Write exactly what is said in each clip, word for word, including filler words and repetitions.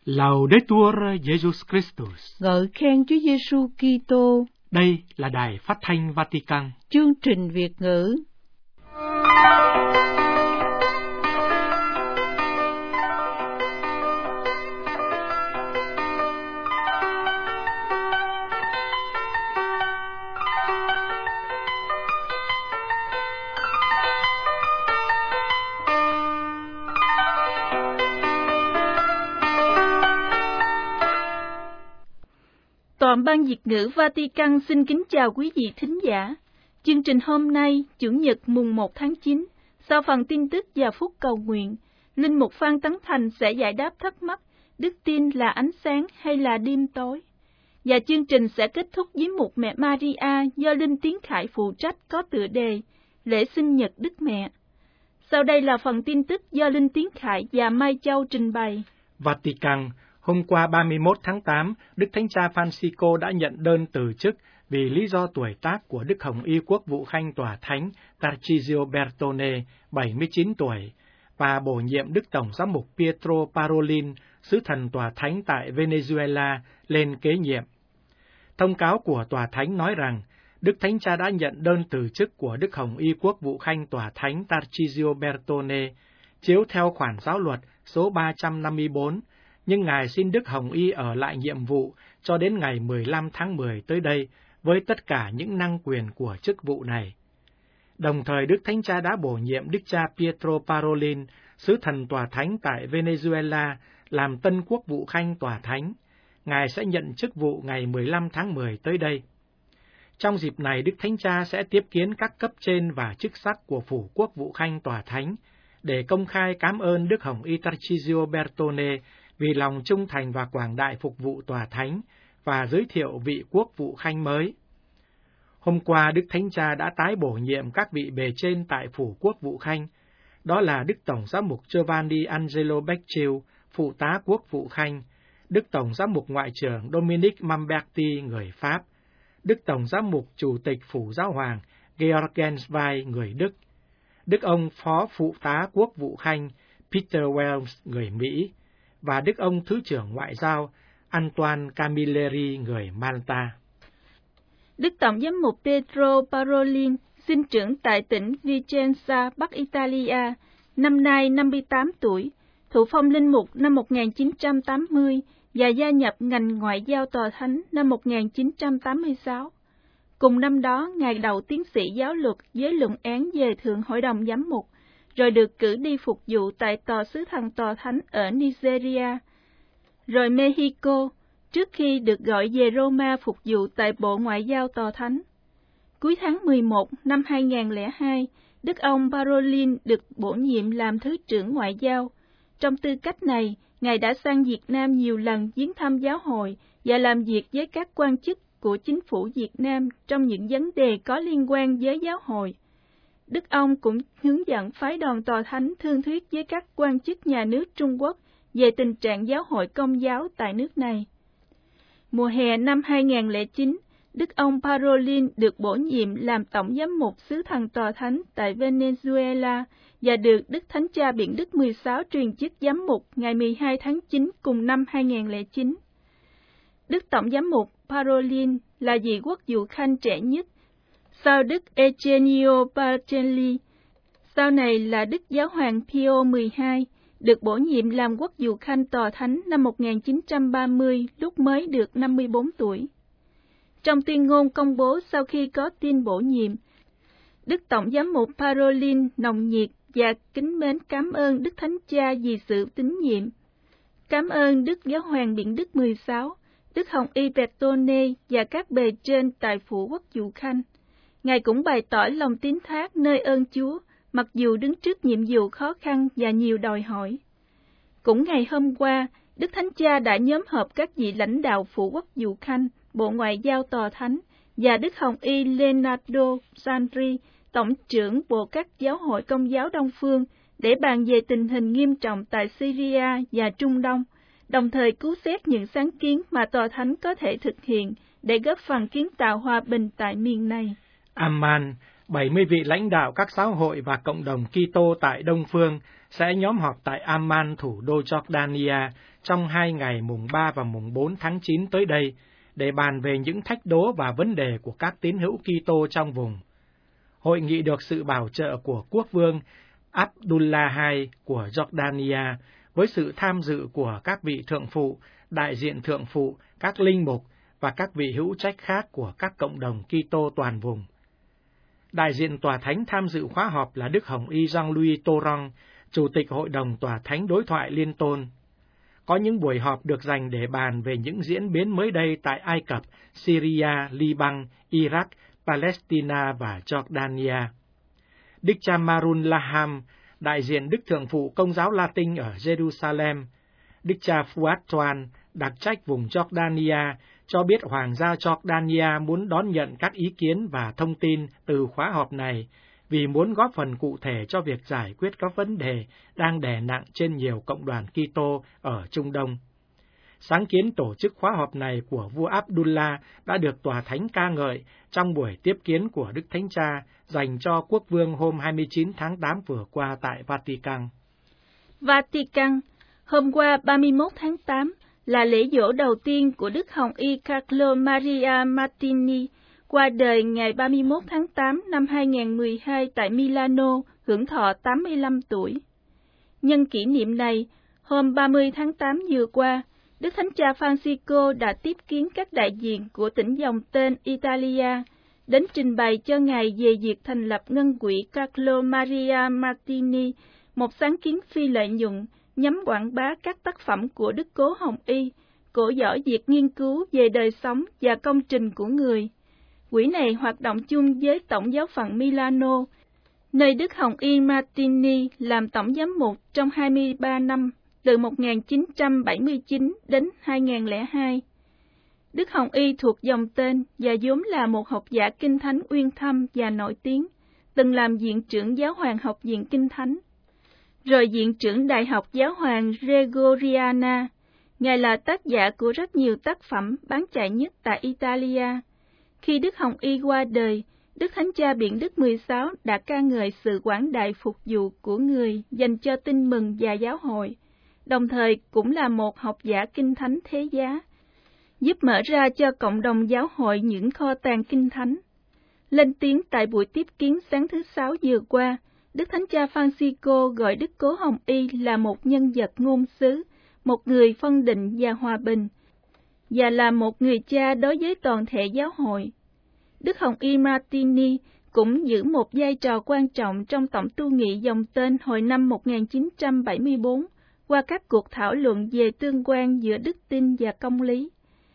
Laudetur Jesus Christus. Ngợi khen Chúa Giêsu Kitô. Đây là đài phát thanh Vatican. Chương trình Việt ngữ. Toàn ban Việt ngữ Vatican xin kính chào quý vị thính giả. Chương trình hôm nay, Chủ nhật mùng một tháng chín, sau phần tin tức và phút cầu nguyện, Linh mục Phan Tấn Thành sẽ giải đáp thắc mắc đức tin là ánh sáng hay là đêm tối. Và chương trình sẽ kết thúc với mục Mẹ Maria do Linh Tiến Khải phụ trách có tựa đề Lễ sinh nhật Đức Mẹ. Sau đây là phần tin tức do Linh Tiến Khải và Mai Châu trình bày. Vatican. Hôm qua ba mươi mốt tháng tám, Đức Thánh Cha Francisco đã nhận đơn từ chức vì lý do tuổi tác của Đức Hồng Y Quốc vụ Khanh Tòa Thánh Tarcisio Bertone, bảy mươi chín tuổi, và bổ nhiệm Đức Tổng Giám mục Pietro Parolin, sứ thần Tòa Thánh tại Venezuela, lên kế nhiệm. Thông cáo của Tòa Thánh nói rằng, Đức Thánh Cha đã nhận đơn từ chức của Đức Hồng Y Quốc vụ Khanh Tòa Thánh Tarcisio Bertone, chiếu theo khoản giáo luật số ba trăm năm mươi bốn, nhưng Ngài xin Đức Hồng Y ở lại nhiệm vụ cho đến ngày mười lăm tháng mười tới đây với tất cả những năng quyền của chức vụ này. Đồng thời Đức Thánh Cha đã bổ nhiệm Đức cha Pietro Parolin, sứ thần Tòa Thánh tại Venezuela, làm tân quốc vụ khanh Tòa Thánh. Ngài sẽ nhận chức vụ ngày mười lăm tháng mười tới đây. Trong dịp này, Đức Thánh Cha sẽ tiếp kiến các cấp trên và chức sắc của phủ quốc vụ khanh Tòa Thánh để công khai cảm ơn Đức Hồng Y Tarcisio Bertone vì lòng trung thành và quảng đại phục vụ Tòa Thánh và giới thiệu vị quốc vụ khanh mới. Hôm qua, Đức Thánh Cha đã tái bổ nhiệm các vị bề trên tại phủ quốc vụ khanh, đó là Đức Tổng Giám mục Giovanni Angelo Becciu, phụ tá quốc vụ khanh, Đức Tổng Giám mục Ngoại trưởng Dominic Mamberti, người Pháp, Đức Tổng Giám mục Chủ tịch Phủ Giáo hoàng Georg Genswein, người Đức, Đức ông Phó Phụ tá Quốc vụ khanh Peter Wells, người Mỹ, và Đức ông Thứ trưởng Ngoại giao Antoine Camilleri, người Malta. Đức Tổng Giám mục Pietro Parolin, sinh trưởng tại tỉnh Vicenza, Bắc Italia, năm nay năm mươi tám tuổi, thụ phong linh mục năm một nghìn chín trăm tám mươi và gia nhập ngành Ngoại giao Tòa Thánh năm một nghìn chín trăm tám mươi sáu. Cùng năm đó, Ngài đậu tiến sĩ giáo luật với luận án về Thượng Hội đồng Giám mục, rồi được cử đi phục vụ tại Tòa sứ thần Tòa Thánh ở Nigeria, rồi Mexico, trước khi được gọi về Roma phục vụ tại Bộ Ngoại giao Tòa Thánh. Cuối tháng mười một năm hai nghìn lẻ hai, Đức ông Parolin được bổ nhiệm làm Thứ trưởng Ngoại giao. Trong tư cách này, Ngài đã sang Việt Nam nhiều lần viếng thăm giáo hội và làm việc với các quan chức của chính phủ Việt Nam trong những vấn đề có liên quan với giáo hội. Đức ông cũng hướng dẫn phái đoàn Tòa Thánh thương thuyết với các quan chức nhà nước Trung Quốc về tình trạng giáo hội Công giáo tại nước này. Mùa hè năm hai nghìn lẻ chín, Đức ông Parolin được bổ nhiệm làm Tổng Giám mục sứ thần Tòa Thánh tại Venezuela và được Đức Thánh Cha Biển Đức mười sáu truyền chức giám mục ngày mười hai tháng chín cùng năm hai nghìn lẻ chín. Đức Tổng Giám mục Parolin là vị quốc vụ khanh trẻ nhất, sau Đức Eugenio Pacelli, sau này là Đức Giáo hoàng Pio mười hai, được bổ nhiệm làm quốc vụ khanh Tòa Thánh năm một nghìn chín trăm ba mươi, lúc mới được năm mươi bốn tuổi. Trong tuyên ngôn công bố sau khi có tin bổ nhiệm, Đức Tổng Giám mục Parolin nồng nhiệt và kính mến cảm ơn Đức Thánh Cha vì sự tín nhiệm. Cảm ơn Đức Giáo hoàng Biển Đức mười sáu, Đức Hồng Y Bertone và các bề trên tại phủ quốc vụ khanh. Ngài cũng bày tỏ lòng tín thác nơi ơn Chúa, mặc dù đứng trước nhiệm vụ khó khăn và nhiều đòi hỏi. Cũng ngày hôm qua, Đức Thánh Cha đã nhóm họp các vị lãnh đạo phủ quốc vụ khanh, Bộ Ngoại giao Tòa Thánh và Đức Hồng Y Leonardo Sandri, Tổng trưởng Bộ các giáo hội Công giáo Đông Phương, để bàn về tình hình nghiêm trọng tại Syria và Trung Đông, đồng thời cứu xét những sáng kiến mà Tòa Thánh có thể thực hiện để góp phần kiến tạo hòa bình tại miền này. Amman, bảy mươi vị lãnh đạo các giáo hội và cộng đồng Kitô tại Đông Phương sẽ nhóm họp tại Amman, thủ đô Jordania, trong hai ngày mùng ba và mùng bốn tháng chín tới đây, để bàn về những thách đố và vấn đề của các tín hữu Kitô trong vùng. Hội nghị được sự bảo trợ của quốc vương Abdullah hai của Jordania, với sự tham dự của các vị thượng phụ, đại diện thượng phụ, các linh mục và các vị hữu trách khác của các cộng đồng Kitô toàn vùng. Đại diện Tòa Thánh tham dự khóa họp là Đức Hồng Y Jean-Louis Torrent, Chủ tịch Hội đồng Tòa Thánh Đối thoại Liên tôn. Có những buổi họp được dành để bàn về những diễn biến mới đây tại Ai Cập, Syria, Liban, Iraq, Palestine và Jordania. Đức cha Marun Laham, đại diện Đức Thượng phụ Công giáo Latin ở Jerusalem, Đức cha Fuad Toan, đặc trách vùng Jordania, cho biết Hoàng gia Jordania muốn đón nhận các ý kiến và thông tin từ khóa họp này vì muốn góp phần cụ thể cho việc giải quyết các vấn đề đang đè nặng trên nhiều cộng đoàn Kitô ở Trung Đông. Sáng kiến tổ chức khóa họp này của vua Abdullah đã được Tòa Thánh ca ngợi trong buổi tiếp kiến của Đức Thánh Cha dành cho quốc vương hôm hai mươi chín tháng tám vừa qua tại Vatican. Vatican, hôm qua ba mươi mốt tháng tám là lễ giỗ đầu tiên của Đức Hồng Y Carlo Maria Martini, qua đời ngày ba mươi mốt tháng tám năm hai nghìn không trăm mười hai tại Milano, hưởng thọ tám mươi lăm tuổi. Nhân kỷ niệm này, hôm ba mươi tháng tám vừa qua, Đức Thánh Cha Francisco đã tiếp kiến các đại diện của tỉnh dòng tên Italia, đến trình bày cho Ngài về việc thành lập ngân quỹ Carlo Maria Martini, một sáng kiến phi lợi nhuận nhằm quảng bá các tác phẩm của Đức Cố Hồng Y, cổ võ việc nghiên cứu về đời sống và công trình của người. Quỹ này hoạt động chung với Tổng giáo phận Milano, nơi Đức Hồng Y Martini làm tổng giám mục trong hai mươi ba năm, từ một nghìn chín trăm bảy mươi chín đến hai nghìn không trăm lẻ hai. Đức Hồng Y thuộc dòng tên và vốn là một học giả kinh thánh uyên thâm và nổi tiếng, từng làm viện trưởng giáo hoàng học viện kinh thánh, rồi viện trưởng Đại học Giáo hoàng Gregoriana. Ngài là tác giả của rất nhiều tác phẩm bán chạy nhất tại Italia. Khi Đức Hồng Y qua đời, Đức Thánh Cha Biển Đức mười sáu đã ca ngợi sự quảng đại phục vụ của người dành cho tin mừng và giáo hội, đồng thời cũng là một học giả kinh thánh thế giá, giúp mở ra cho cộng đồng giáo hội những kho tàng kinh thánh. Lên tiếng tại buổi tiếp kiến sáng thứ Sáu vừa qua, Đức Thánh Cha Francisco gọi Đức Cố Hồng Y là một nhân vật ngôn sứ, một người phân định và hòa bình, và là một người cha đối với toàn thể giáo hội. Đức Hồng Y Martini cũng giữ một vai trò quan trọng trong tổng tu nghị dòng tên hồi năm một nghìn chín trăm bảy mươi tư, qua các cuộc thảo luận về tương quan giữa đức tin và công lý.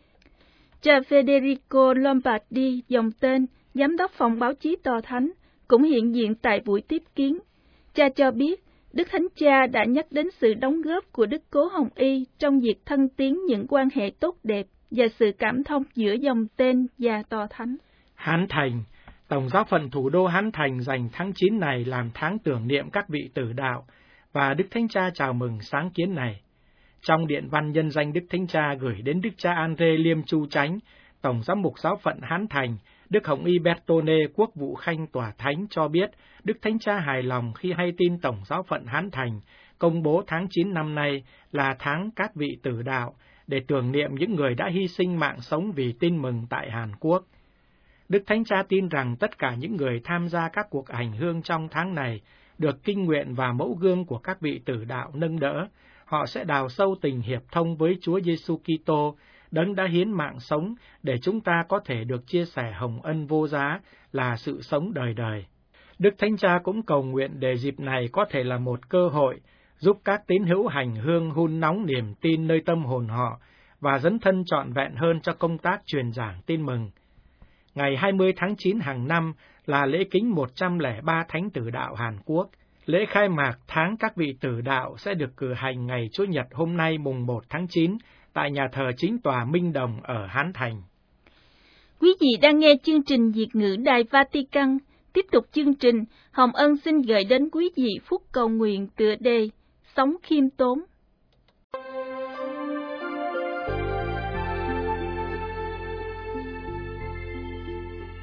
Cha Federico Lombardi, dòng tên, giám đốc phòng báo chí Tòa Thánh, cũng hiện diện tại buổi tiếp kiến. Cha cho biết, Đức Thánh Cha đã nhắc đến sự đóng góp của Đức Cố Hồng Y trong việc thăng tiến những quan hệ tốt đẹp và sự cảm thông giữa dòng tên và Tòa Thánh. Hán Thành, Tổng giáo phận thủ đô Hán Thành dành tháng chín này làm tháng tưởng niệm các vị tử đạo, và Đức Thánh Cha chào mừng sáng kiến này. Trong điện văn nhân danh Đức Thánh Cha gửi đến Đức cha Andre Liêm Chu Chánh, Tổng giám mục giáo phận Hán Thành, Đức Hồng Y Bertone, quốc vụ khanh Tòa Thánh cho biết Đức Thánh Cha hài lòng khi hay tin Tổng giáo phận Hán Thành công bố tháng chín năm nay là tháng các vị tử đạo, để tưởng niệm những người đã hy sinh mạng sống vì tin mừng tại Hàn Quốc. Đức Thánh Cha tin rằng tất cả những người tham gia các cuộc hành hương trong tháng này được kinh nguyện và mẫu gương của các vị tử đạo nâng đỡ, họ sẽ đào sâu tình hiệp thông với Chúa Giêsu Kitô, Đấng đã hiến mạng sống để chúng ta có thể được chia sẻ hồng ân vô giá là sự sống đời đời. Đức Thánh Cha cũng cầu nguyện để dịp này có thể là một cơ hội giúp các tín hữu hành hương hun nóng niềm tin nơi tâm hồn họ và dấn thân trọn vẹn hơn cho công tác truyền giảng tin mừng. Ngày hai mươi tháng chín hàng năm là lễ kính một trăm lẻ ba thánh tử đạo Hàn Quốc. Lễ khai mạc tháng các vị tử đạo sẽ được cử hành ngày Chủ nhật hôm nay mùng một tháng chín tại nhà thờ chính tòa Minh Đồng ở Hán Thành. Quý vị đang nghe chương trình Việt ngữ Đài Vatican. Tiếp tục chương trình, Hồng Ân xin gửi đến quý vị phút cầu nguyện tựa đề Sống khiêm tốn.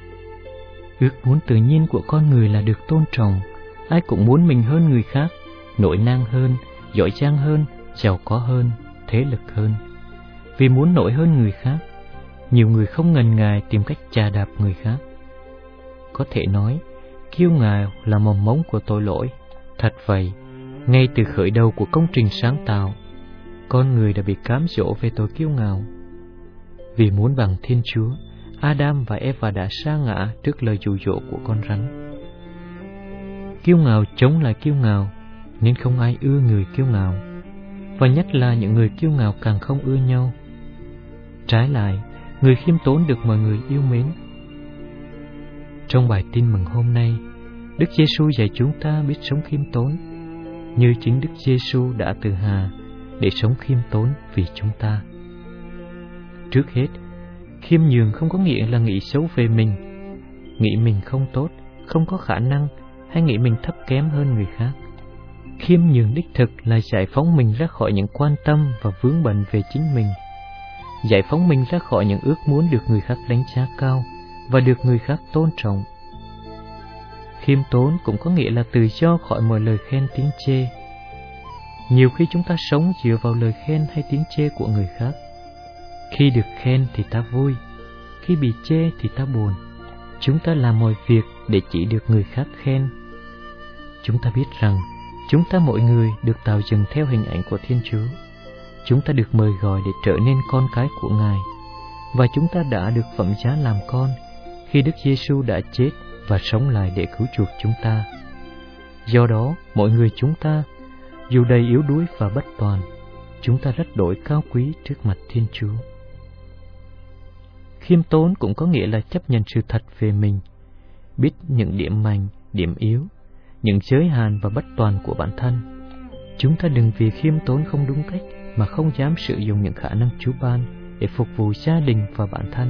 Ước muốn tự nhiên của con người là được tôn trọng. Ai cũng muốn mình hơn người khác, nổi nang hơn, giỏi giang hơn, giàu có hơn, thế lực hơn. Vì muốn nổi hơn người khác, nhiều người không ngần ngại tìm cách chà đạp người khác. Có thể nói, kiêu ngạo là mầm mống của tội lỗi. Thật vậy, ngay từ khởi đầu của công trình sáng tạo, con người đã bị cám dỗ về tội kiêu ngạo. Vì muốn bằng Thiên Chúa, Adam và Eva đã sa ngã trước lời dụ dỗ của con rắn. Kiêu ngạo chống lại kiêu ngạo, nên không ai ưa người kiêu ngạo, và nhất là những người kiêu ngạo càng không ưa nhau. Trái lại, người khiêm tốn được mọi người yêu mến. Trong bài tin mừng hôm nay, Đức Giêsu dạy chúng ta biết sống khiêm tốn, như chính Đức Giêsu đã tự hà để sống khiêm tốn vì chúng ta. Trước hết, khiêm nhường không có nghĩa là nghĩ xấu về mình, nghĩ mình không tốt, không có khả năng, hay nghĩ mình thấp kém hơn người khác. Khiêm nhường đích thực là giải phóng mình ra khỏi những quan tâm và vướng bận về chính mình, giải phóng mình ra khỏi những ước muốn được người khác đánh giá cao và được người khác tôn trọng. Khiêm tốn cũng có nghĩa là tự do khỏi mọi lời khen tiếng chê. Nhiều khi chúng ta sống dựa vào lời khen hay tiếng chê của người khác. Khi được khen thì ta vui, khi bị chê thì ta buồn. Chúng ta làm mọi việc để chỉ được người khác khen. Chúng ta biết rằng chúng ta mỗi người được tạo dựng theo hình ảnh của Thiên Chúa. Chúng ta được mời gọi để trở nên con cái của Ngài, và chúng ta đã được phẩm giá làm con khi Đức Giêsu đã chết và sống lại để cứu chuộc chúng ta. Do đó, mỗi người chúng ta, dù đầy yếu đuối và bất toàn, chúng ta rất đổi cao quý trước mặt Thiên Chúa. Khiêm tốn cũng có nghĩa là chấp nhận sự thật về mình, biết những điểm mạnh, điểm yếu, những giới hạn và bất toàn của bản thân. Chúng ta đừng vì khiêm tốn không đúng cách mà không dám sử dụng những khả năng Chúa ban để phục vụ gia đình và bản thân.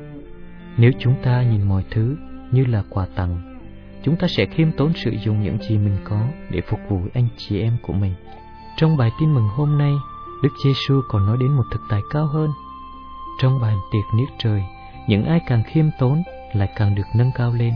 Nếu chúng ta nhìn mọi thứ như là quà tặng, chúng ta sẽ khiêm tốn sử dụng những gì mình có để phục vụ anh chị em của mình. Trong bài tin mừng hôm nay, Đức Giêsu còn nói đến một thực tại cao hơn. Trong bàn tiệc niết trời, những ai càng khiêm tốn lại càng được nâng cao lên.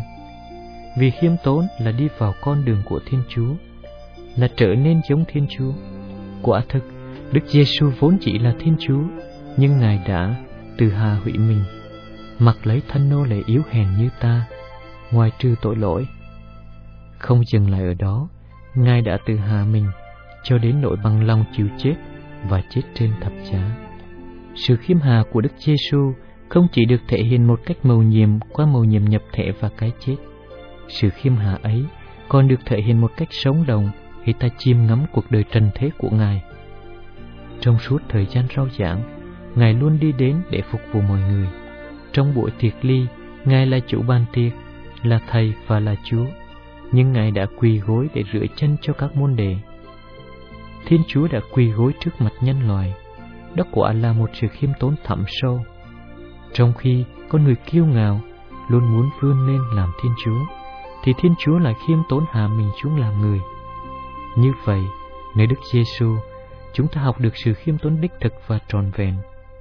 Vì khiêm tốn là đi vào con đường của Thiên Chúa, là trở nên giống Thiên Chúa. Quả thực, Đức Giêsu vốn chỉ là Thiên Chúa, nhưng Ngài đã tự hà hủy mình, mặc lấy thân nô lệ yếu hèn như ta, ngoài trừ tội lỗi. Không dừng lại ở đó, Ngài đã tự hà mình cho đến nỗi bằng lòng chịu chết và chết trên thập giá. Sự khiêm hà của Đức Giêsu không chỉ được thể hiện một cách mầu nhiệm qua mầu nhiệm nhập thể và cái chết. Sự khiêm hà ấy còn được thể hiện một cách sống động khi ta chiêm ngắm cuộc đời trần thế của Ngài. Trong suốt thời gian rao giảng, Ngài luôn đi đến để phục vụ mọi người. Trong buổi tiệc ly, Ngài là chủ ban tiệc, là Thầy và là Chúa, nhưng Ngài đã quỳ gối để rửa chân cho các môn đệ. Thiên Chúa đã quỳ gối trước mặt nhân loại. Đó quả là một sự khiêm tốn thẳm sâu. Trong khi con người kiêu ngạo luôn muốn vươn lên làm Thiên Chúa, thì Thiên Chúa lại khiêm tốn hạ mình xuống làm người. Như vậy, nơi Đức Giêsu, chúng ta học được sự khiêm tốn đích thực và trọn vẹn.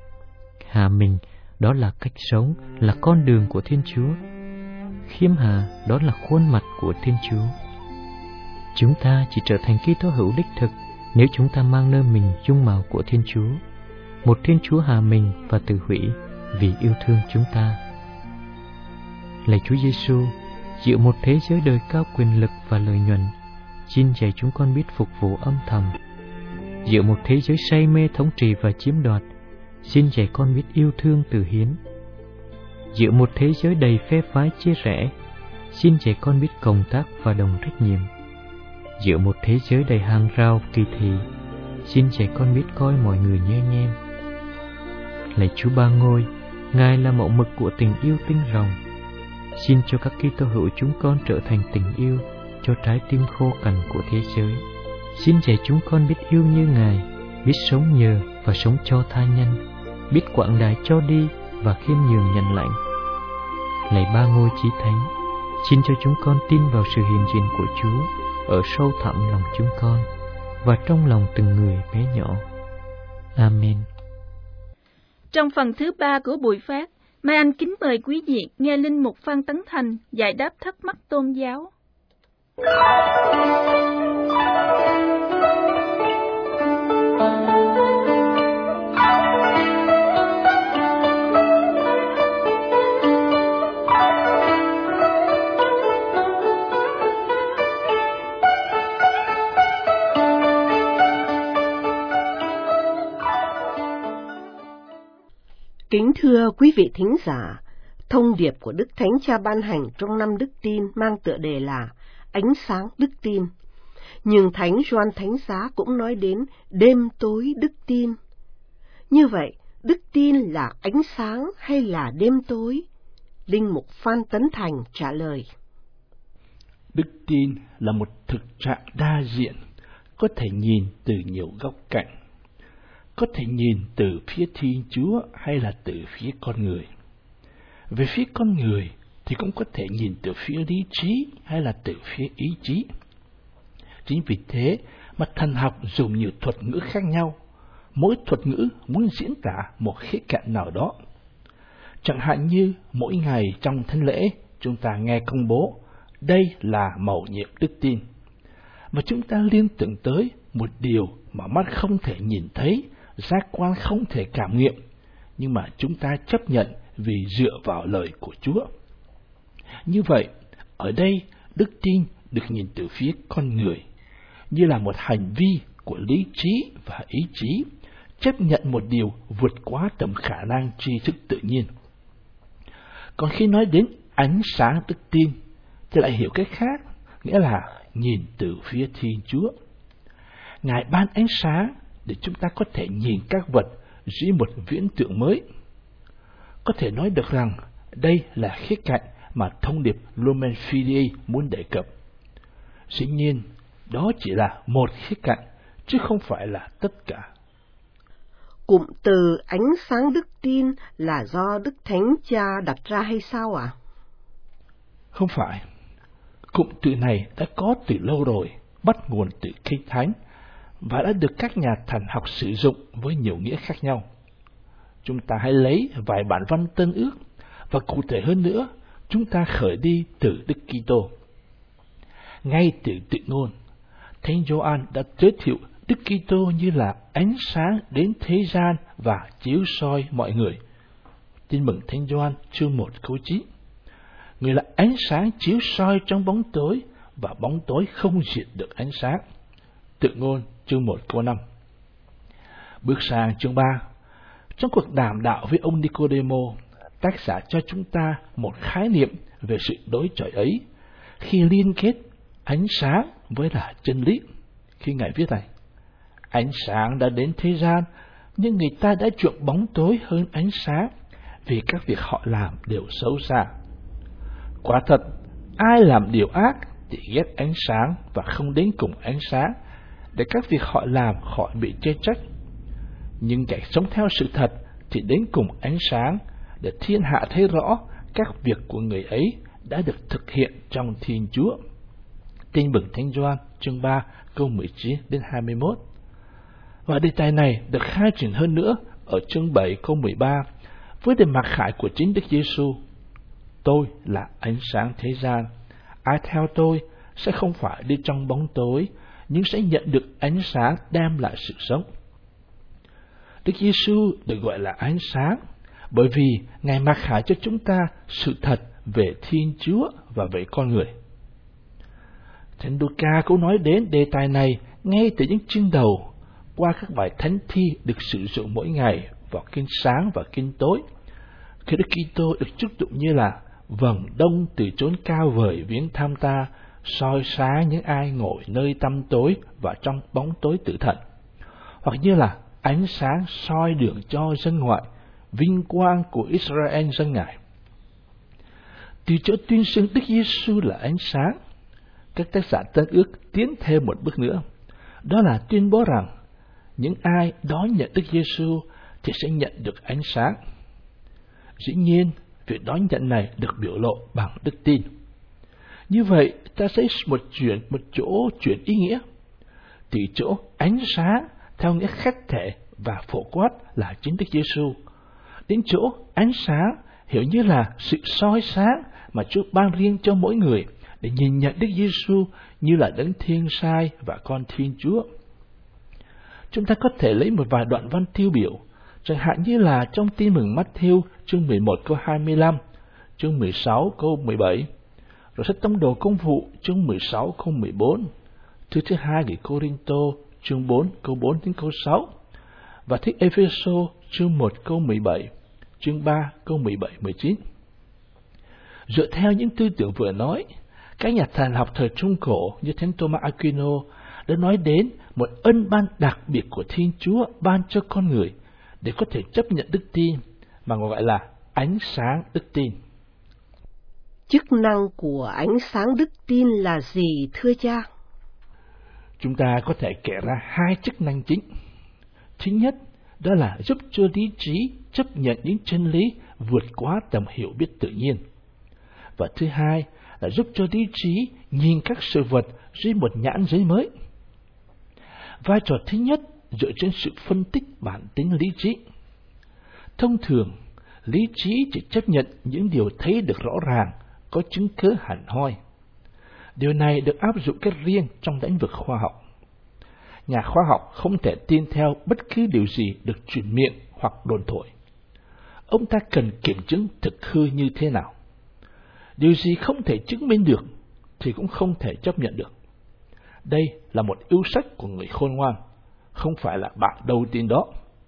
Hạ mình, đó là cách sống, là con đường của Thiên Chúa. Khiêm hạ, đó là khuôn mặt của Thiên Chúa. Chúng ta chỉ trở thành Kitô hữu đích thực nếu chúng ta mang nơi mình dung mạo của Thiên Chúa, một Thiên Chúa hạ mình và tự hủy vì yêu thương chúng ta. Lạy Chúa Giêsu, giữa một thế giới đời cao quyền lực và lợi nhuận, xin dạy chúng con biết phục vụ âm thầm. Giữa một thế giới say mê thống trị và chiếm đoạt, xin dạy con biết yêu thương từ hiến. Giữa một thế giới đầy phe phái chia rẽ, xin dạy con biết cộng tác và đồng trách nhiệm. Giữa một thế giới đầy hàng rào kỳ thị, xin dạy con biết coi mọi người như anh em. Lạy Chúa Ba Ngôi, Ngài là mẫu mực của tình yêu tinh rồng. Xin cho các Kitô hữu chúng con trở thành tình yêu cho trái tim khô cằn của thế giới. Xin dạy chúng con biết yêu như Ngài, biết sống nhờ và sống cho tha nhân, biết quảng đại cho đi và khiêm nhường nhận lãnh. Lạy Ba Ngôi Chí Thánh, xin cho chúng con tin vào sự hiện diện của Chúa ở sâu thẳm lòng chúng con và trong lòng từng người bé nhỏ. Amen. Trong phần thứ ba của buổi phát, Mai Anh kính mời quý vị nghe Linh Mục Phan Tấn Thành giải đáp thắc mắc tôn giáo. Kính thưa quý vị thính giả, thông điệp của Đức Thánh Cha ban hành trong năm Đức Tin mang tựa đề là Ánh sáng Đức Tin. Nhưng Thánh Gioan Thánh Giá cũng nói đến đêm tối Đức Tin. Như vậy, Đức Tin là ánh sáng hay là đêm tối? Linh mục Phan Tấn Thành trả lời. Đức tin là một thực trạng đa diện, có thể nhìn từ nhiều góc cạnh, có thể nhìn từ phía Thiên Chúa hay là từ phía con người. Về phía con người thì cũng có thể nhìn từ phía lý trí hay là từ phía ý chí. Chính vì thế mà thần học dùng nhiều thuật ngữ khác nhau, mỗi thuật ngữ muốn diễn tả một khía cạnh nào đó. Chẳng hạn như mỗi ngày trong thánh lễ chúng ta nghe công bố đây là mầu nhiệm đức tin, mà chúng ta liên tưởng tới một điều mà mắt không thể nhìn thấy, giác quan không thể cảm nghiệm, nhưng mà chúng ta chấp nhận vì dựa vào lời của Chúa. Như vậy, ở đây đức tin được nhìn từ phía con người, như là một hành vi của lý trí và ý chí, chấp nhận một điều vượt quá tầm khả năng tri thức tự nhiên. Còn khi nói đến ánh sáng đức tin, thì lại hiểu cách khác, nghĩa là nhìn từ phía Thiên Chúa. Ngài ban ánh sáng để chúng ta có thể nhìn các vật dưới một viễn tượng mới. Có thể nói được rằng đây là khía cạnh mà thông điệp Lumen Fidei muốn đề cập. Dĩ nhiên, đó chỉ là một khía cạnh, chứ không phải là tất cả. Cụm từ ánh sáng đức tin là do Đức Thánh Cha đặt ra hay sao ạ? À? Không phải. Cụm từ này đã có từ lâu rồi, bắt nguồn từ Kinh Thánh, và đã được các nhà thần học sử dụng với nhiều nghĩa khác nhau. Chúng ta hãy lấy vài bản văn Tân Ước, và cụ thể hơn nữa, chúng ta khởi đi từ Đức Kitô. Ngay từ Tự Ngôn, Thánh Gioan đã giới thiệu Đức Kitô như là ánh sáng đến thế gian và chiếu soi mọi người. Tin mừng Thánh Gioan chương một câu chín. Người là ánh sáng chiếu soi trong bóng tối, và bóng tối không diệt được ánh sáng. Tự Ngôn chương một câu năm. Bước sang chương ba. Trong cuộc đàm đạo với ông Nicodemo, tác giả cho chúng ta một khái niệm về sự đối chọi ấy, khi liên kết ánh sáng với là chân lý. Khi Ngài viết này: ánh sáng đã đến thế gian, nhưng người ta đã chuộng bóng tối hơn ánh sáng, vì các việc họ làm đều xấu xa. Quả thật, ai làm điều ác thì ghét ánh sáng và không đến cùng ánh sáng, để các việc họ làm khỏi bị chê trách. Nhưng kẻ sống theo sự thật thì đến cùng ánh sáng, để thiên hạ thấy rõ các việc của người ấy đã được thực hiện trong Thiên Chúa. Tin mừng Thánh Gioan chương ba câu mười chín đến hai mươi mốt. Và đề tài này được khai triển hơn nữa ở chương bảy câu mười ba với đề mặc khải của chính Đức Giêsu: tôi là ánh sáng thế gian, ai theo tôi sẽ không phải đi trong bóng tối, nhưng sẽ nhận được ánh sáng đem lại sự sống. Đức Giêsu được gọi là ánh sáng bởi vì Ngài mặc khải cho chúng ta sự thật về Thiên Chúa và về con người. Thánh Luca cũng nói đến đề tài này ngay từ những chương đầu, qua các bài thánh thi được sử dụng mỗi ngày vào kinh sáng và kinh tối, khi Đức Kitô được chúc tụng như là vầng đông từ chốn cao vời viếng thăm ta, soi sáng những ai ngồi nơi tăm tối và trong bóng tối tử thần, hoặc như là ánh sáng soi đường cho dân ngoại, vinh quang của Israel dân Ngài. Từ chỗ tuyên xưng Đức Giêsu là ánh sáng, các tác giả Tân Ước tiến thêm một bước nữa, đó là tuyên bố rằng những ai đón nhận Đức Giêsu thì sẽ nhận được ánh sáng. Dĩ nhiên, việc đón nhận này được biểu lộ bằng đức tin. Như vậy, ta sẽ một chuyển một chỗ chuyển ý nghĩa từ chỗ ánh sáng theo nghĩa khách thể và phổ quát là chính Đức Giêsu, đến chỗ ánh sáng hiểu như là sự soi sáng mà Chúa ban riêng cho mỗi người để nhìn nhận Đức Giêsu như là đấng thiên sai và con Thiên Chúa. Chúng ta có thể lấy một vài đoạn văn tiêu biểu, chẳng hạn như là trong Tin mừng Matthew chương mười một câu hai mươi lăm, chương mười sáu câu mười bảy, rồi sách Tông đồ Công vụ chương mười sáu câu mười bốn, thư thứ hai gửi Cô-rin-tô chương bốn câu bốn đến câu sáu, và thích Ê-phê-sô chương một câu mười bảy, chương ba, câu mười bảy mười chín. Dựa theo những tư tưởng vừa nói, các nhà thần học thời Trung Cổ như Thánh Thomas Aquino đã nói đến một ân ban đặc biệt của Thiên Chúa ban cho con người để có thể chấp nhận đức tin, mà gọi là ánh sáng đức tin. Chức năng của ánh sáng đức tin là gì thưa cha? Chúng ta có thể kể ra hai chức năng chính. Thứ nhất, đó là giúp cho lý trí chấp nhận những chân lý vượt quá tầm hiểu biết tự nhiên. Và thứ hai là giúp cho lý trí nhìn các sự vật dưới một nhãn giới mới. Vai trò thứ nhất dựa trên sự phân tích bản tính lý trí. Thông thường, lý trí chỉ chấp nhận những điều thấy được rõ ràng, có chứng cứ hẳn hoi. Điều này được áp dụng cách riêng trong lĩnh vực khoa học. Nhà khoa học không thể tin theo bất cứ điều gì được truyền miệng hoặc đồn thổi. Ông ta cần kiểm chứng thực hư như thế nào. Điều gì không thể chứng minh được thì cũng không thể chấp nhận được. Đây là một yêu sách của người khôn ngoan, không phải là bạn đầu tiên đó.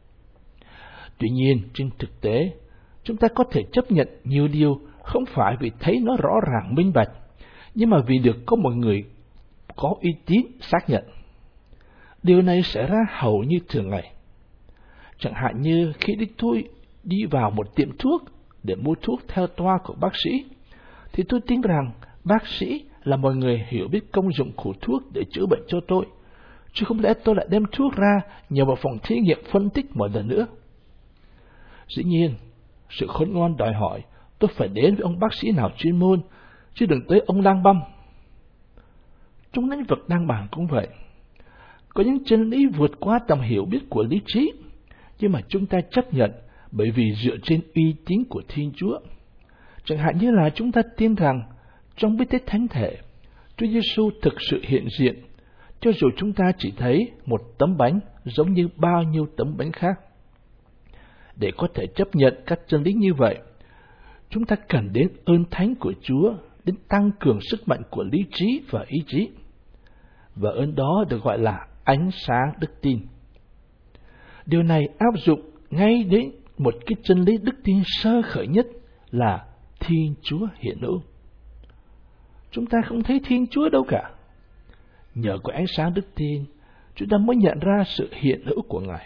Tuy nhiên, trên thực tế, chúng ta có thể chấp nhận nhiều điều không phải vì thấy nó rõ ràng minh bạch, nhưng mà vì được có một người có uy tín xác nhận. Điều này xảy ra hầu như thường ngày. Chẳng hạn như khi đi tôi đi vào một tiệm thuốc để mua thuốc theo toa của bác sĩ, thì tôi tin rằng bác sĩ là một người hiểu biết công dụng của thuốc để chữa bệnh cho tôi, chứ không lẽ tôi lại đem thuốc ra nhờ vào phòng thí nghiệm phân tích một lần nữa. Dĩ nhiên, sự khôn ngoan đòi hỏi tôi phải đến với ông bác sĩ nào chuyên môn, chứ đừng tới ông lang băm. Trong lĩnh vực đang bàn cũng vậy. Có những chân lý vượt qua tầm hiểu biết của lý trí, nhưng mà chúng ta chấp nhận bởi vì dựa trên uy tín của Thiên Chúa. Chẳng hạn như là chúng ta tin rằng trong bí tích thánh thể, Chúa Giêsu thực sự hiện diện, cho dù chúng ta chỉ thấy một tấm bánh giống như bao nhiêu tấm bánh khác. Để có thể chấp nhận các chân lý như vậy, chúng ta cần đến ơn thánh của Chúa, đến tăng cường sức mạnh của lý trí và ý chí. Và ơn đó được gọi là ánh sáng đức tin. Điều này áp dụng ngay đến một cái chân lý đức tin sơ khởi nhất là Thiên Chúa hiện hữu. Chúng ta không thấy Thiên Chúa đâu cả. Nhờ có ánh sáng đức tin, chúng ta mới nhận ra sự hiện hữu của Ngài.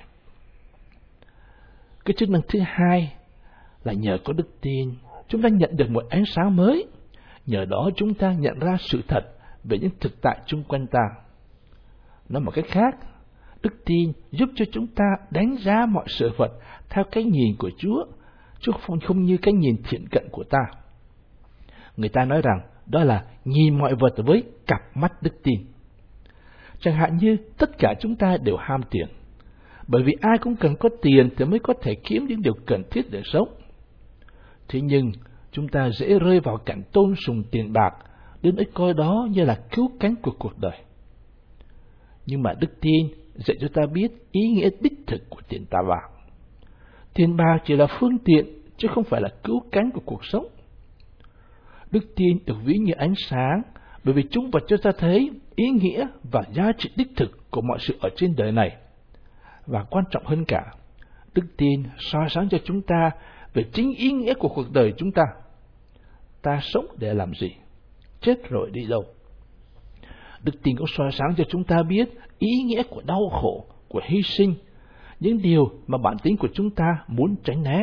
Cái chức năng thứ hai là nhờ có đức tin, chúng ta nhận được một ánh sáng mới. Nhờ đó chúng ta nhận ra sự thật về những thực tại chung quanh ta. Nói một cách khác, đức tin giúp cho chúng ta đánh giá mọi sự vật theo cái nhìn của Chúa, chứ không như cái nhìn thiện cận của ta. Người ta nói rằng đó là nhìn mọi vật với cặp mắt đức tin. Chẳng hạn như tất cả chúng ta đều ham tiền, bởi vì ai cũng cần có tiền thì mới có thể kiếm những điều cần thiết để sống. Thế nhưng chúng ta dễ rơi vào cảnh tôn sùng tiền bạc, đến nỗi coi đó như là cứu cánh của cuộc đời. Nhưng mà đức tin dạy cho ta biết ý nghĩa đích thực của tiền ta bạc. Tiền bạc chỉ là phương tiện, chứ không phải là cứu cánh của cuộc sống. Đức tin được ví như ánh sáng, bởi vì chúng vật cho ta thấy ý nghĩa và giá trị đích thực của mọi sự ở trên đời này. Và quan trọng hơn cả, đức tin soi sáng cho chúng ta về chính ý nghĩa của cuộc đời chúng ta. Ta sống để làm gì? Chết rồi đi đâu? Đức tin cũng soi sáng cho chúng ta biết ý nghĩa của đau khổ, của hy sinh, những điều mà bản tính của chúng ta muốn tránh né.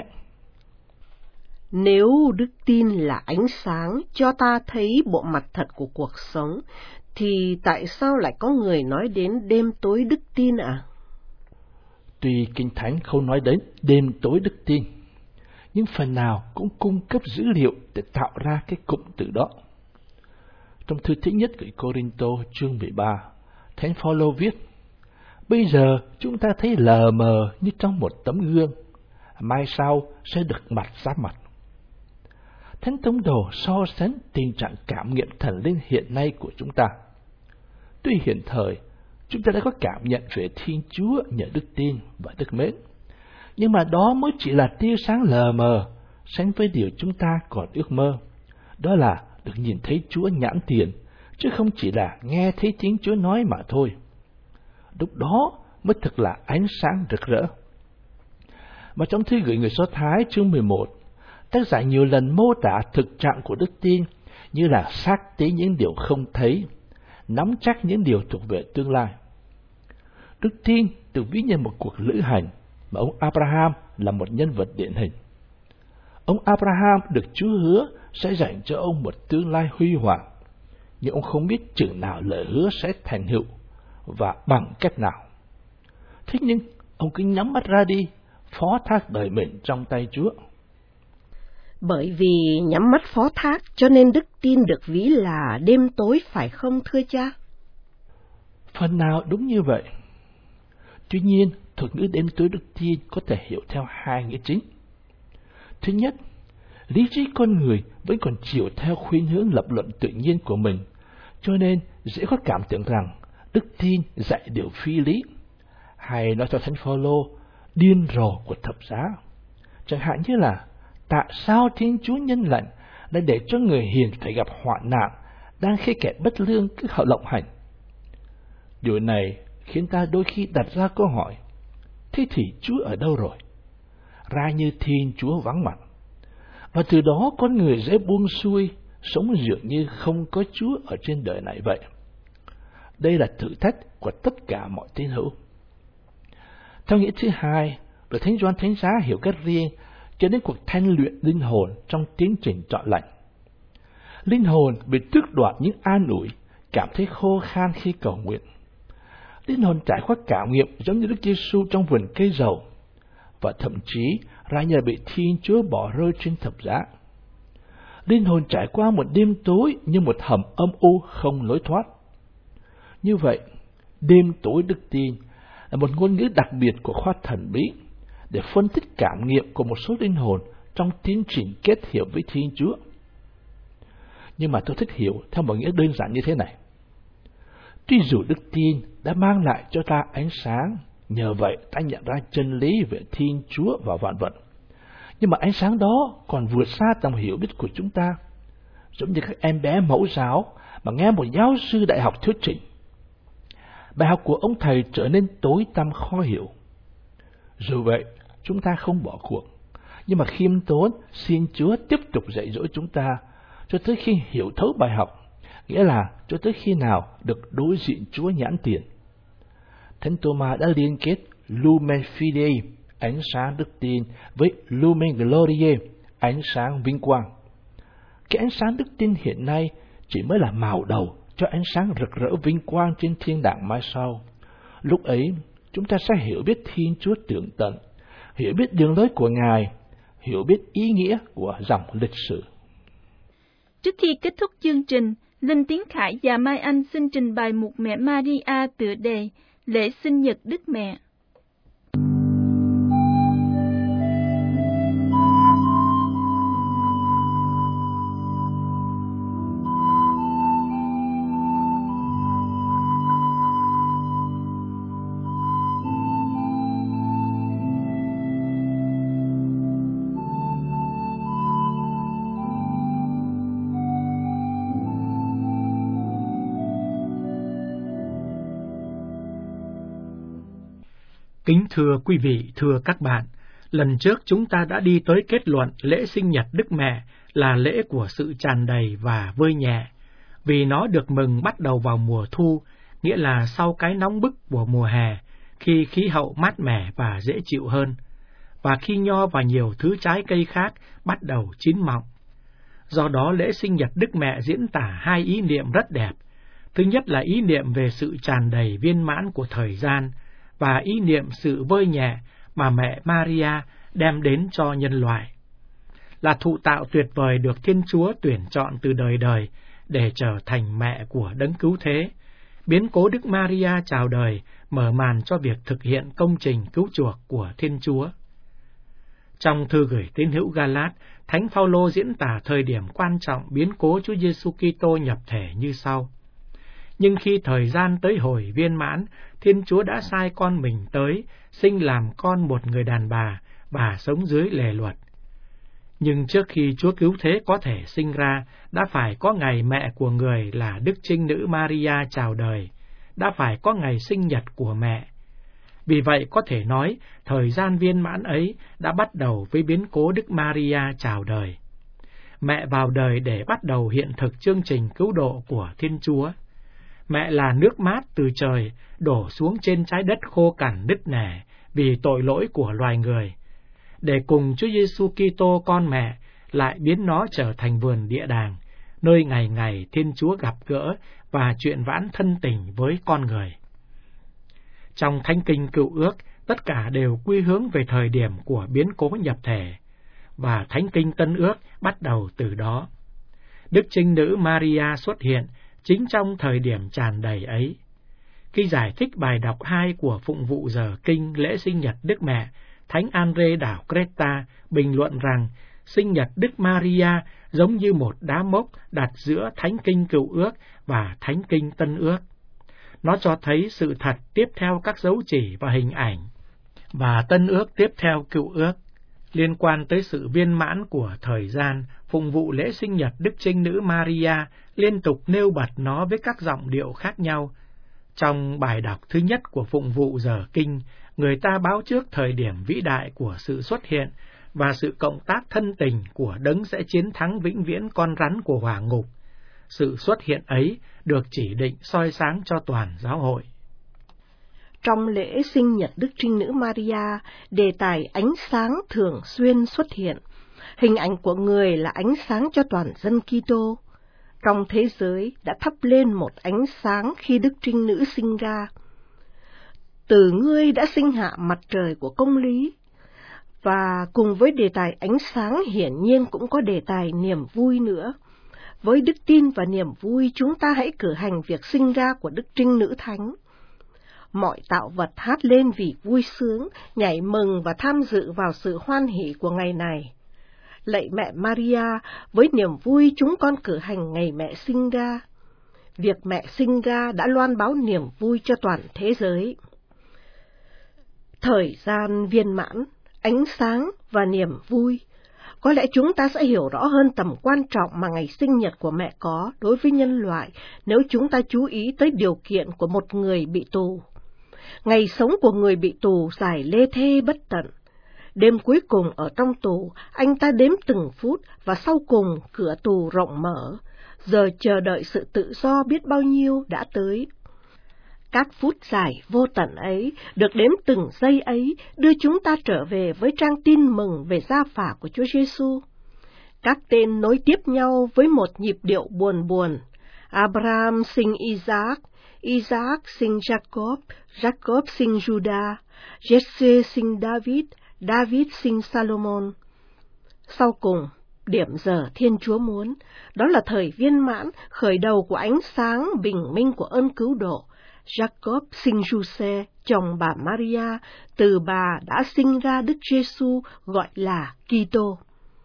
Nếu đức tin là ánh sáng cho ta thấy bộ mặt thật của cuộc sống, thì tại sao lại có người nói đến đêm tối đức tin ạ? À? Tuy Kinh Thánh không nói đến đêm tối đức tin, nhưng phần nào cũng cung cấp dữ liệu để tạo ra cái cụm từ đó. Trong thư thứ nhất gửi Cô-rinh-tô chương mười ba, Thánh Phaolô viết: Bây giờ chúng ta thấy lờ mờ như trong một tấm gương, mai sau sẽ được mặt giáp mặt. Thánh Tông Đồ so sánh tình trạng cảm nghiệm thần linh hiện nay của chúng ta. Tuy hiện thời, chúng ta đã có cảm nhận về Thiên Chúa nhờ đức tin và đức mến, nhưng mà đó mới chỉ là tia sáng lờ mờ, sánh với điều chúng ta còn ước mơ. Đó là được nhìn thấy Chúa nhãn tiền, chứ không chỉ là nghe thấy tiếng Chúa nói mà thôi. Lúc đó mới thực là ánh sáng rực rỡ. Mà trong thư gửi người Do Thái chương mười một, tác giả nhiều lần mô tả thực trạng của đức tin như là xác tín những điều không thấy, nắm chắc những điều thuộc về tương lai. Đức tin được ví như một cuộc lữ hành mà ông Abraham là một nhân vật điển hình. Ông Abraham được Chúa hứa sẽ dành cho ông một tương lai huy hoàng, nhưng ông không biết chừng nào lời hứa sẽ thành hữu và bằng cách nào. Thế nhưng ông cứ nhắm mắt ra đi, phó thác đời mình trong tay Chúa. Bởi vì nhắm mắt phó thác cho nên đức tin được ví là đêm tối, phải không thưa cha? Phần nào đúng như vậy. Tuy nhiên, thuật ngữ đêm tối đức tin có thể hiểu theo hai nghĩa chính. Thứ nhất, lý trí con người vẫn còn chiều theo khuynh hướng lập luận tự nhiên của mình, cho nên dễ có cảm tưởng rằng đức tin dạy điều phi lý, hay nói cho Thánh Phaolô, điên rồ của thập giá. Chẳng hạn như là, tại sao Thiên Chúa nhân lệnh lại để cho người hiền phải gặp hoạn nạn, đang khi kẻ bất lương cứ hậu lộng hành? Điều này khiến ta đôi khi đặt ra câu hỏi, thế thì Chúa ở đâu rồi? Ra như Thiên Chúa vắng mặt. Và từ đó con người dễ buông xuôi, sống dường như không có Chúa ở trên đời này vậy. Đây là thử thách của tất cả mọi tín hữu. Theo nghĩa thứ hai, được Thánh Gioan Thánh Giá hiểu cách riêng cho đến cuộc thanh luyện linh hồn trong tiến trình trọn lành. Linh hồn bị tước đoạt những an ủi, cảm thấy khô khan khi cầu nguyện. Linh hồn trải qua cảm nghiệm giống như Đức Giêsu trong vườn cây dầu, và thậm chí ra nhờ bị Thiên Chúa bỏ rơi trên thập giá. Linh hồn trải qua một đêm tối như một hầm âm u không lối thoát. Như vậy, đêm tối đức tin là một ngôn ngữ đặc biệt của khoa thần bí để phân tích cảm nghiệm của một số linh hồn trong tiến trình kết hiểu với Thiên Chúa. Nhưng mà tôi thích hiểu theo một nghĩa đơn giản như thế này. Tuy dù đức tin đã mang lại cho ta ánh sáng, nhờ vậy ta nhận ra chân lý về Thiên Chúa và vạn vật, nhưng mà ánh sáng đó còn vượt xa tầm hiểu biết của chúng ta, giống như các em bé mẫu giáo mà nghe một giáo sư đại học thuyết trình. Bài học của ông thầy trở nên tối tăm khó hiểu. Dù vậy, chúng ta không bỏ cuộc, nhưng mà khiêm tốn xin Chúa tiếp tục dạy dỗ chúng ta cho tới khi hiểu thấu bài học, nghĩa là cho tới khi nào được đối diện Chúa nhãn tiền. Thánh Tô-ma đã liên kết Lumen Fidei, ánh sáng đức tin, với Lumen Gloriae, ánh sáng vinh quang. Cái ánh sáng đức tin hiện nay chỉ mới là màu đầu cho ánh sáng rực rỡ vinh quang trên thiên đàng mai sau. Lúc ấy, chúng ta sẽ hiểu biết Thiên Chúa tường tận, hiểu biết đường lối của Ngài, hiểu biết ý nghĩa của dòng lịch sử. Trước khi kết thúc chương trình, Linh Tiến Khải và Mai Anh xin trình bày một Mẹ Maria tựa đề Lễ sinh nhật Đức Mẹ. Kính thưa quý vị, thưa các bạn, lần trước chúng ta đã đi tới kết luận lễ sinh nhật Đức Mẹ là lễ của sự tràn đầy và vơi nhẹ, vì nó được mừng bắt đầu vào mùa thu, nghĩa là sau cái nóng bức của mùa hè, khi khí hậu mát mẻ và dễ chịu hơn, và khi nho và nhiều thứ trái cây khác bắt đầu chín mọng. Do đó lễ sinh nhật Đức Mẹ diễn tả hai ý niệm rất đẹp. Thứ nhất là ý niệm về sự tràn đầy viên mãn của thời gian, và ý niệm sự vơi nhẹ mà mẹ Maria đem đến cho nhân loại. Là thụ tạo tuyệt vời được Thiên Chúa tuyển chọn từ đời đời để trở thành mẹ của Đấng Cứu Thế, biến cố Đức Maria chào đời mở màn cho việc thực hiện công trình cứu chuộc của Thiên Chúa. Trong thư gửi tín hữu Galat, Thánh Phaolô diễn tả thời điểm quan trọng biến cố Chúa Giêsu Kitô nhập thể như sau: Nhưng khi thời gian tới hồi viên mãn, Thiên Chúa đã sai con mình tới, sinh làm con một người đàn bà và sống dưới lề luật. Nhưng trước khi Chúa Cứu Thế có thể sinh ra, đã phải có ngày mẹ của người là Đức Trinh Nữ Maria chào đời, đã phải có ngày sinh nhật của mẹ. Vì vậy có thể nói, thời gian viên mãn ấy đã bắt đầu với biến cố Đức Maria chào đời. Mẹ vào đời để bắt đầu hiện thực chương trình cứu độ của Thiên Chúa. Mẹ là nước mát từ trời đổ xuống trên trái đất khô cằn nứt nẻ vì tội lỗi của loài người, để cùng Chúa Giêsu Kitô con mẹ lại biến nó trở thành vườn địa đàng, nơi ngày ngày Thiên Chúa gặp gỡ và chuyện vãn thân tình với con người. Trong Thánh Kinh Cựu Ước, tất cả đều quy hướng về thời điểm của biến cố nhập thể, và Thánh Kinh Tân Ước bắt đầu từ đó. Đức Trinh Nữ Maria xuất hiện chính trong thời điểm tràn đầy ấy. Khi giải thích bài đọc hai của phụng vụ giờ kinh lễ sinh nhật Đức Mẹ, Thánh Andre đảo Creta bình luận rằng sinh nhật Đức Maria giống như một đá mốc đặt giữa Thánh Kinh Cựu Ước và Thánh Kinh Tân Ước. Nó cho thấy sự thật tiếp theo các dấu chỉ và hình ảnh, và Tân Ước tiếp theo Cựu Ước. Liên quan tới sự viên mãn của thời gian, phụng vụ lễ sinh nhật Đức Trinh Nữ Maria liên tục nêu bật nó với các giọng điệu khác nhau. Trong bài đọc thứ nhất của phụng vụ giờ kinh, người ta báo trước thời điểm vĩ đại của sự xuất hiện và sự cộng tác thân tình của đấng sẽ chiến thắng vĩnh viễn con rắn của hỏa ngục. Sự xuất hiện ấy được chỉ định soi sáng cho toàn giáo hội. Trong lễ sinh nhật Đức Trinh Nữ Maria, đề tài ánh sáng thường xuyên xuất hiện. Hình ảnh của người là ánh sáng cho toàn dân Kitô. Trong thế giới đã thắp lên một ánh sáng khi Đức Trinh Nữ sinh ra. Từ ngươi đã sinh hạ mặt trời của công lý. Và cùng với đề tài ánh sáng hiển nhiên cũng có đề tài niềm vui nữa. Với đức tin và niềm vui, chúng ta hãy cử hành việc sinh ra của Đức Trinh Nữ Thánh. Mọi tạo vật hát lên vì vui sướng, nhảy mừng và tham dự vào sự hoan hỷ của ngày này. Lạy mẹ Maria, với niềm vui chúng con cử hành ngày mẹ sinh ra. Việc mẹ sinh ra đã loan báo niềm vui cho toàn thế giới. Thời gian viên mãn, ánh sáng và niềm vui. Có lẽ chúng ta sẽ hiểu rõ hơn tầm quan trọng mà ngày sinh nhật của mẹ có đối với nhân loại nếu chúng ta chú ý tới điều kiện của một người bị tù. Ngày sống của người bị tù dài lê thê bất tận. Đêm cuối cùng ở trong tù, anh ta đếm từng phút và sau cùng cửa tù rộng mở. Giờ chờ đợi sự tự do biết bao nhiêu đã tới. Các phút dài vô tận ấy, được đếm từng giây ấy, đưa chúng ta trở về với trang tin mừng về gia phả của Chúa Giêsu. Các tên nối tiếp nhau với một nhịp điệu buồn buồn. Abraham sinh Isaac, Isaac sinh Jacob, Jacob sinh Judah, Jesse sinh David, David sinh Salomon. Sau cùng, điểm giờ Thiên Chúa muốn, đó là thời viên mãn, khởi đầu của ánh sáng bình minh của ơn cứu độ. Jacob sinh Giuse, chồng bà Maria, từ bà đã sinh ra Đức Giêsu gọi là Kitô.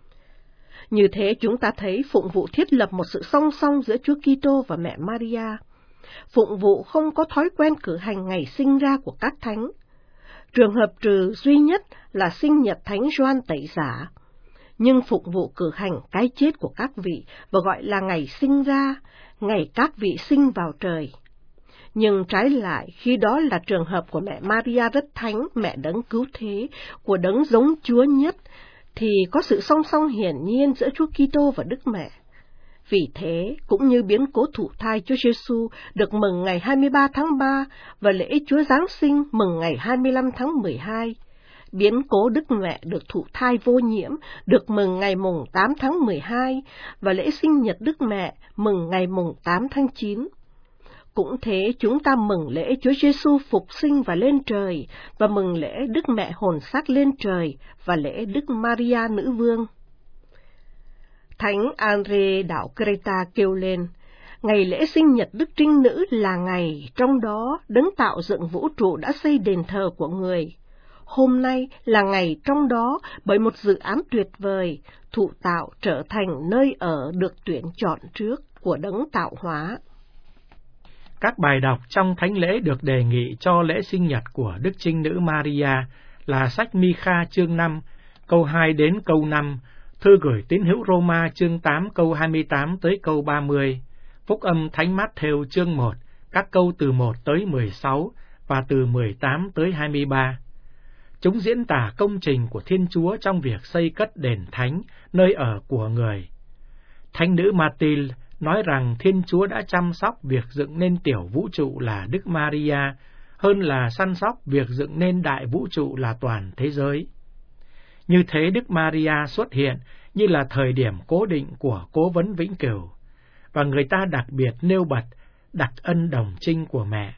Như thế chúng ta thấy phụng vụ thiết lập một sự song song giữa Chúa Kitô và mẹ Maria. Phụng vụ không có thói quen cử hành ngày sinh ra của các thánh. Trường hợp trừ duy nhất là sinh nhật Thánh Gioan Tẩy Giả. Nhưng phụng vụ cử hành cái chết của các vị và gọi là ngày sinh ra, ngày các vị sinh vào trời. Nhưng trái lại, khi đó là trường hợp của mẹ Maria rất thánh, mẹ đấng cứu thế, của đấng giống Chúa nhất, thì có sự song song hiển nhiên giữa Chúa Kitô và Đức Mẹ. Vì thế, cũng như biến cố thụ thai Chúa Giêsu được mừng ngày hai mươi ba tháng ba và lễ Chúa Giáng sinh mừng ngày hai mươi lăm tháng mười hai, biến cố Đức Mẹ được thụ thai vô nhiễm được mừng ngày mùng tám tháng mười hai và lễ sinh nhật Đức Mẹ mừng ngày mùng tám tháng chín. Cũng thế, chúng ta mừng lễ Chúa Giêsu phục sinh và lên trời, và mừng lễ Đức Mẹ hồn xác lên trời, và lễ Đức Maria Nữ Vương. Thánh Andre đảo Creta kêu lên, ngày lễ sinh nhật Đức Trinh Nữ là ngày trong đó đấng tạo dựng vũ trụ đã xây đền thờ của người. Hôm nay là ngày trong đó bởi một dự án tuyệt vời, thụ tạo trở thành nơi ở được tuyển chọn trước của đấng tạo hóa. Các bài đọc trong thánh lễ được đề nghị cho lễ sinh nhật của Đức Trinh Nữ Maria là sách Mi-kha chương năm, câu hai đến câu năm, thư gửi tín hữu Roma chương tám câu hai mươi tám tới câu ba mươi, phúc âm Thánh Mát-thêu chương một, các câu từ một tới mười sáu, và từ mười tám tới hai mươi ba. Chúng diễn tả công trình của Thiên Chúa trong việc xây cất đền thánh, nơi ở của người. Thánh nữ Mathilde nói rằng Thiên Chúa đã chăm sóc việc dựng nên tiểu vũ trụ là Đức Maria, hơn là săn sóc việc dựng nên đại vũ trụ là toàn thế giới. Như thế Đức Maria xuất hiện như là thời điểm cố định của cố vấn vĩnh cửu, và người ta đặc biệt nêu bật đặc ân đồng trinh của mẹ.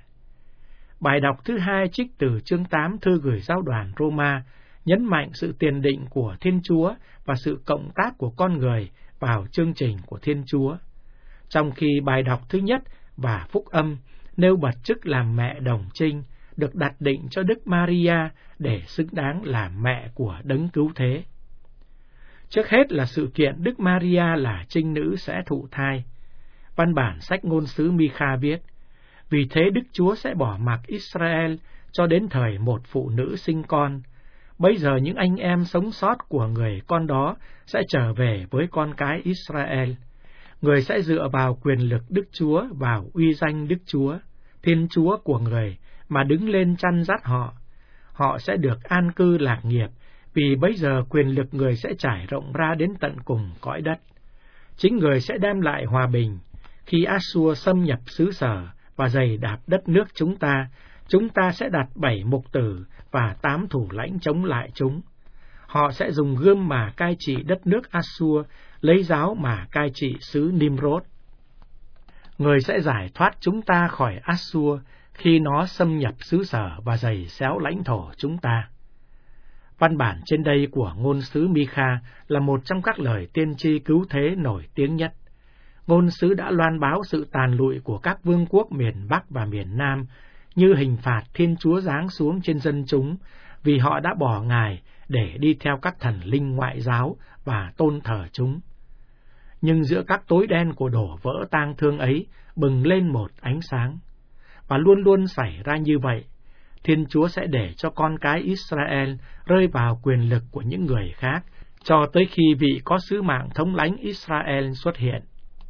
Bài đọc thứ hai trích từ chương tám thư gửi giáo đoàn Roma nhấn mạnh sự tiền định của Thiên Chúa và sự cộng tác của con người vào chương trình của Thiên Chúa, trong khi bài đọc thứ nhất và phúc âm nêu bật chức làm mẹ đồng trinh được đặt định cho Đức Maria để xứng đáng làm mẹ của đấng cứu thế. Trước hết là sự kiện Đức Maria là trinh nữ sẽ thụ thai. Văn bản sách ngôn sứ Mi-kha viết: vì thế Đức Chúa sẽ bỏ mặc Israel cho đến thời một phụ nữ sinh con. Bây giờ những anh em sống sót của người con đó sẽ trở về với con cái Israel. Người sẽ dựa vào quyền lực Đức Chúa, vào uy danh Đức Chúa, Thiên Chúa của người, mà đứng lên chăn dắt họ. Họ sẽ được an cư lạc nghiệp, vì bây giờ quyền lực người sẽ trải rộng ra đến tận cùng cõi đất. Chính người sẽ đem lại hòa bình. Khi Assur xâm nhập xứ sở và giày đạp đất nước chúng ta, chúng ta sẽ đặt bảy mục tử và tám thủ lãnh chống lại chúng. Họ sẽ dùng gươm mà cai trị đất nước Assur, lấy giáo mà cai trị xứ Nimrod. Người sẽ giải thoát chúng ta khỏi Assur khi nó xâm nhập xứ sở và giày xéo lãnh thổ chúng ta. Văn bản trên đây của ngôn sứ Mi-kha là một trong các lời tiên tri cứu thế nổi tiếng nhất. Ngôn sứ đã loan báo sự tàn lụi của các vương quốc miền Bắc và miền Nam như hình phạt Thiên Chúa giáng xuống trên dân chúng vì họ đã bỏ Ngài để đi theo các thần linh ngoại giáo và tôn thờ chúng. Nhưng giữa các tối đen của đổ vỡ tang thương ấy bừng lên một ánh sáng. Và luôn luôn xảy ra như vậy, Thiên Chúa sẽ để cho con cái Israel rơi vào quyền lực của những người khác, cho tới khi vị có sứ mạng thống lãnh Israel xuất hiện.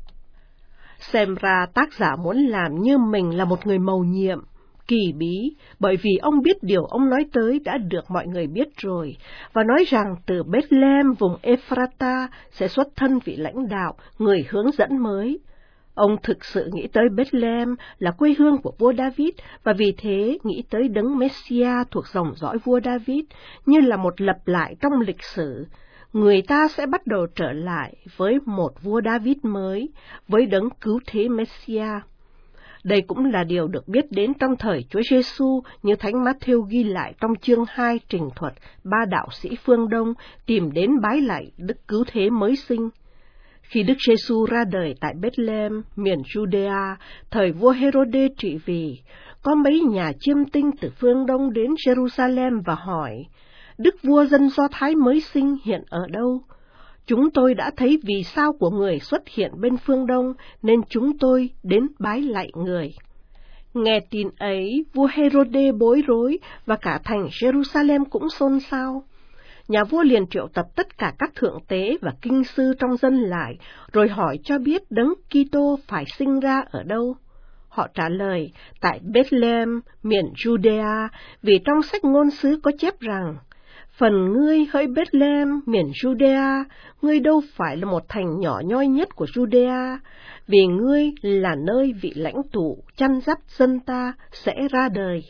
Xem ra tác giả muốn làm như mình là một người mầu nhiệm, kỳ bí, bởi vì ông biết điều ông nói tới đã được mọi người biết rồi, và nói rằng từ Bethlehem vùng Ephrata sẽ xuất thân vị lãnh đạo, người hướng dẫn mới. Ông thực sự nghĩ tới Bethlehem là quê hương của vua David, và vì thế nghĩ tới đấng Messia thuộc dòng dõi vua David như là một lặp lại trong lịch sử. Người ta sẽ bắt đầu trở lại với một vua David mới, với đấng cứu thế Messia. Đây cũng là điều được biết đến trong thời Chúa Giêsu, như Thánh Mát-thêu ghi lại trong chương hai trình thuật ba đạo sĩ phương Đông tìm đến bái lạy Đức Cứu Thế mới sinh. Khi Đức Giêsu ra đời tại Bethlehem, miền Judea, thời vua Herode trị vì, có mấy nhà chiêm tinh từ phương Đông đến Jerusalem và hỏi: Đức vua dân Do Thái mới sinh hiện ở đâu? Chúng tôi đã thấy vì sao của người xuất hiện bên phương Đông, nên chúng tôi đến bái lạy người. Nghe tin ấy, vua Herode bối rối, và cả thành Jerusalem cũng xôn xao. Nhà vua liền triệu tập tất cả các thượng tế và kinh sư trong dân lại, rồi hỏi cho biết đấng Kitô phải sinh ra ở đâu. Họ trả lời, tại Bethlehem, miền Judea, vì trong sách ngôn sứ có chép rằng: Phần ngươi hỡi Bethlehem, miền Judea, ngươi đâu phải là một thành nhỏ nhoi nhất của Judea, vì ngươi là nơi vị lãnh tụ chăn dắt dân ta sẽ ra đời.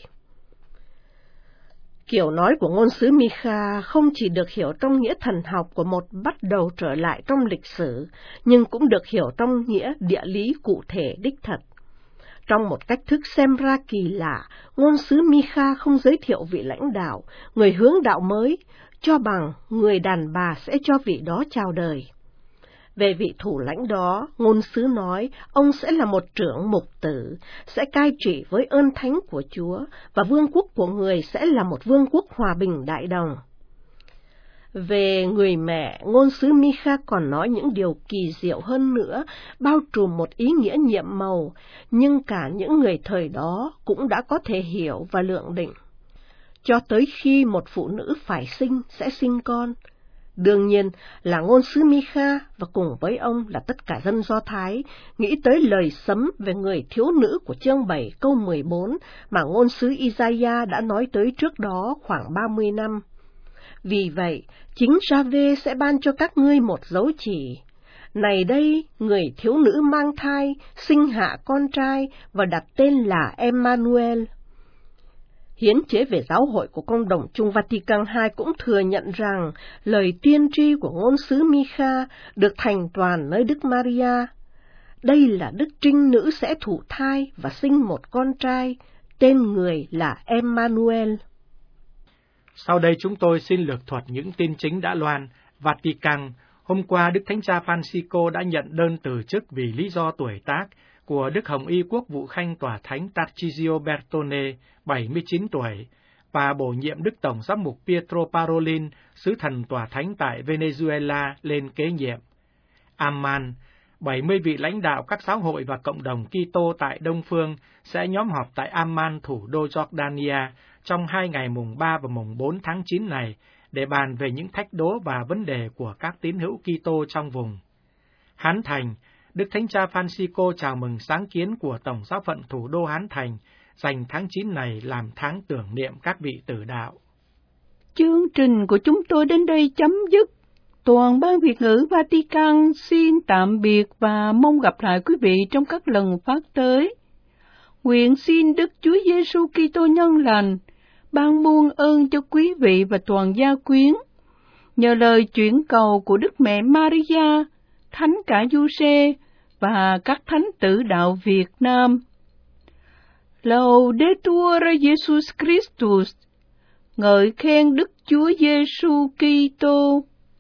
Kiểu nói của ngôn sứ Mi-kha không chỉ được hiểu trong nghĩa thần học của một bắt đầu trở lại trong lịch sử, nhưng cũng được hiểu trong nghĩa địa lý cụ thể đích thật. Trong một cách thức xem ra kỳ lạ, ngôn sứ Mi-kha không giới thiệu vị lãnh đạo, người hướng đạo mới, cho bằng người đàn bà sẽ cho vị đó chào đời. Về vị thủ lãnh đó, ngôn sứ nói ông sẽ là một trưởng mục tử, sẽ cai trị với ơn thánh của Chúa, và vương quốc của người sẽ là một vương quốc hòa bình đại đồng. Về người mẹ, ngôn sứ Mi-kha còn nói những điều kỳ diệu hơn nữa, bao trùm một ý nghĩa nhiệm màu, nhưng cả những người thời đó cũng đã có thể hiểu và lượng định. Cho tới khi một phụ nữ phải sinh sẽ sinh con, Đương nhiên là ngôn sứ Mi-kha và cùng với ông là tất cả dân Do Thái nghĩ tới lời sấm về người thiếu nữ của chương bảy câu mười bốn mà ngôn sứ Isaiah đã nói tới trước đó khoảng ba mươi năm. Vì vậy, chính Gia-vê sẽ ban cho các ngươi một dấu chỉ. Này đây, người thiếu nữ mang thai, sinh hạ con trai và đặt tên là Emmanuel. Hiến chế về giáo hội của Công đồng Chung Vatican hai cũng thừa nhận rằng lời tiên tri của ngôn sứ Mi-kha được thành toàn nơi Đức Maria. Đây là Đức Trinh Nữ sẽ thụ thai và sinh một con trai, tên người là Emmanuel. Sau đây chúng tôi xin lược thuật những tin chính đã loan. Vatican, hôm qua Đức Thánh cha Francisco đã nhận đơn từ chức vì lý do tuổi tác của Đức Hồng Y Quốc vụ Khanh Tòa Thánh Tarcisio Bertone, bảy mươi chín tuổi, và bổ nhiệm Đức Tổng giám mục Pietro Parolin, sứ thần Tòa Thánh tại Venezuela, lên kế nhiệm. Amman, bảy mươi vị lãnh đạo các giáo hội và cộng đồng Kitô tại Đông Phương sẽ nhóm họp tại Amman, thủ đô Jordania, trong hai ngày mùng ba và mùng bốn tháng chín này, để bàn về những thách đố và vấn đề của các tín hữu Kitô trong vùng. Hán Thành, Đức Thánh cha Francisco chào mừng sáng kiến của Tổng giáo phận thủ đô Hán Thành, dành tháng chín này làm tháng tưởng niệm các vị tử đạo. Chương trình của chúng tôi đến đây chấm dứt. Toàn ban Việt ngữ Vatican xin tạm biệt và mong gặp lại quý vị trong các lần phát tới. Nguyện xin Đức Chúa Giêsu Kitô nhân lành ban muôn ơn cho quý vị và toàn gia quyến. Nhờ lời chuyển cầu của Đức Mẹ Maria, Thánh cả Giuse và các thánh tử đạo Việt Nam. Laudetur Jesus Christus, ngợi khen Đức Chúa Giêsu Kitô.